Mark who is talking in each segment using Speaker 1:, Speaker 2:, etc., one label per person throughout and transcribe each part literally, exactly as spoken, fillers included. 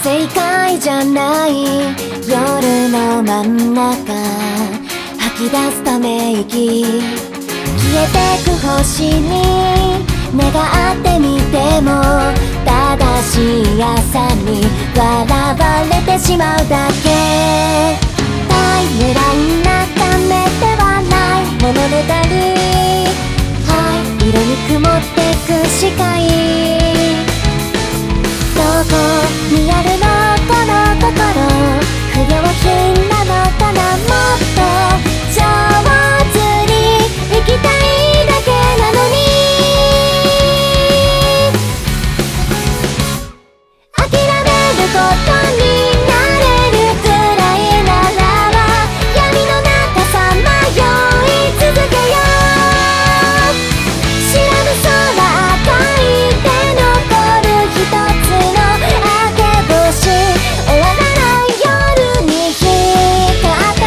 Speaker 1: 正解じゃない夜の真ん中吐き出すため息消えてく星に願ってみても正しい朝に笑われてしまうだけ大無乱なためではない物語灰色に曇ってく視界どこにあるのこの心不良品なのかなもっと上手に生きたいだけなのに諦めることになれるくらいならば闇の中さまよい続けよう知らぬ空赤いて残る一つの明け星終わらない夜に光った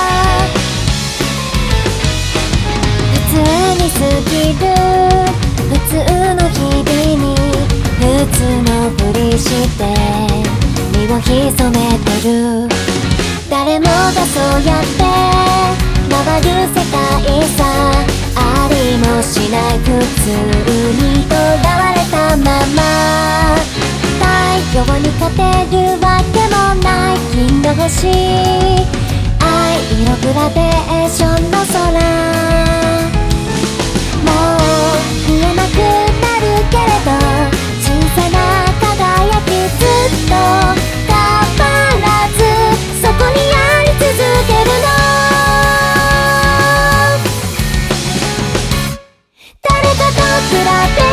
Speaker 1: 普通に過ぎる普通の日々に普通のふりして身を潜めてる誰もがそうやって回る世界さありもしない普通にとらわれたまま太陽に勝てるわけもない金の星藍色グラデーションの空もう見えなくなるけれど小さな輝きずっと変わらずそこにあり続けるの誰かと比べ